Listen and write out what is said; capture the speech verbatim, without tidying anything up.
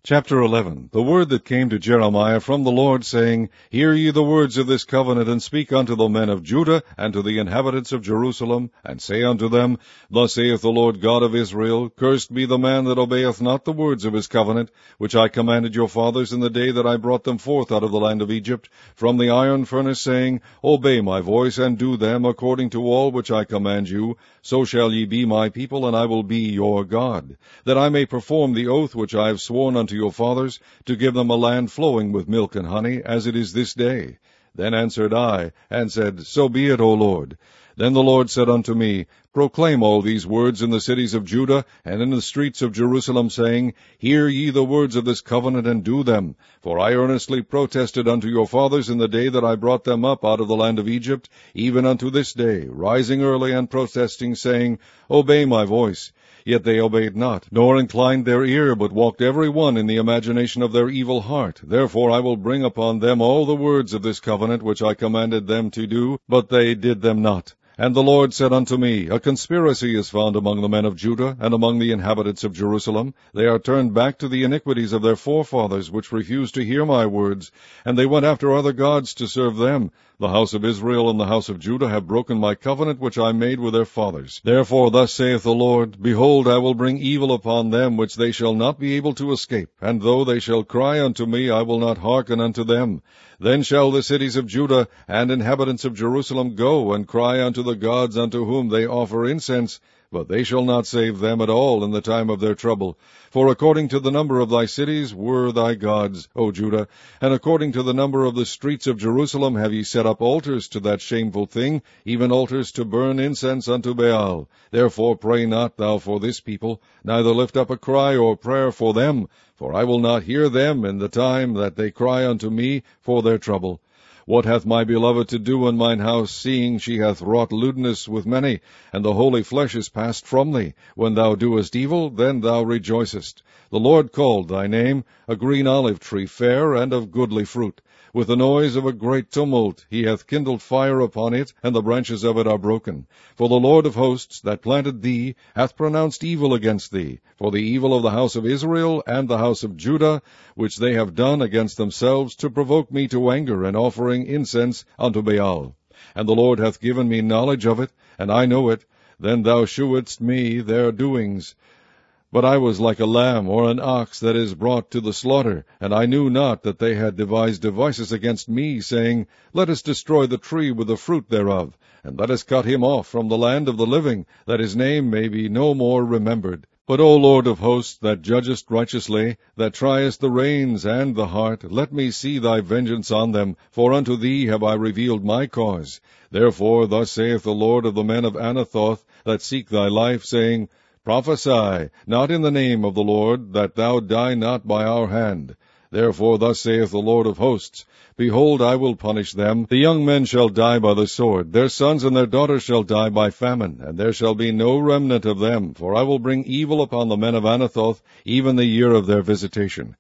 Chapter eleven. The word that came to Jeremiah from the Lord, saying, Hear ye the words of this covenant, and speak unto the men of Judah, and to the inhabitants of Jerusalem, and say unto them, Thus saith the Lord God of Israel, Cursed be the man that obeyeth not the words of his covenant, which I commanded your fathers in the day that I brought them forth out of the land of Egypt, from the iron furnace, saying, Obey my voice, and do them according to all which I command you. So shall ye be my people, and I will be your God, that I may perform the oath which I have sworn unto your fathers, to give them a land flowing with milk and honey, as it is this day. Then answered I, and said, So be it, O Lord. Then the Lord said unto me, Proclaim all these words in the cities of Judah, and in the streets of Jerusalem, saying, Hear ye the words of this covenant, and do them. For I earnestly protested unto your fathers in the day that I brought them up out of the land of Egypt, even unto this day, rising early and protesting, saying, Obey my voice. Yet they obeyed not, nor inclined their ear, but walked every one in the imagination of their evil heart. Therefore I will bring upon them all the words of this covenant which I commanded them to do, but they did them not. And the Lord said unto me, A conspiracy is found among the men of Judah, and among the inhabitants of Jerusalem. They are turned back to the iniquities of their forefathers, which refused to hear my words, and they went after other gods to serve them. The house of Israel and the house of Judah have broken my covenant which I made with their fathers. Therefore thus saith the Lord, Behold, I will bring evil upon them, which they shall not be able to escape, and though they shall cry unto me, I will not hearken unto them. Then shall the cities of Judah and inhabitants of Jerusalem go and cry unto the gods unto whom they offer incense, but they shall not save them at all in the time of their trouble. For according to the number of thy cities were thy gods, O Judah, and according to the number of the streets of Jerusalem have ye set up altars to that shameful thing, even altars to burn incense unto Baal. Therefore pray not thou for this people, neither lift up a cry or prayer for them, for I will not hear them in the time that they cry unto me for their trouble. What hath my beloved to do in mine house, seeing she hath wrought lewdness with many, and the holy flesh is passed from thee? When thou doest evil, then thou rejoicest. The Lord called thy name, a green olive tree, fair and of goodly fruit. With the noise of a great tumult he hath kindled fire upon it, and the branches of it are broken. For the Lord of hosts, that planted thee, hath pronounced evil against thee, for the evil of the house of Israel and the house of Judah, which they have done against themselves, to provoke me to anger, and offering incense unto Baal. And the Lord hath given me knowledge of it, and I know it. Then thou shewedst me their doings. But I was like a lamb or an ox that is brought to the slaughter, and I knew not that they had devised devices against me, saying, Let us destroy the tree with the fruit thereof, and let us cut him off from the land of the living, that his name may be no more remembered. But, O Lord of hosts, that judgest righteously, that triest the reins and the heart, let me see thy vengeance on them, for unto thee have I revealed my cause. Therefore thus saith the Lord of the men of Anathoth, that seek thy life, saying, Prophesy, not in the name of the Lord, that thou die not by our hand. Therefore thus saith the Lord of hosts, Behold, I will punish them. The young men shall die by the sword, their sons and their daughters shall die by famine, and there shall be no remnant of them, for I will bring evil upon the men of Anathoth, even the year of their visitation.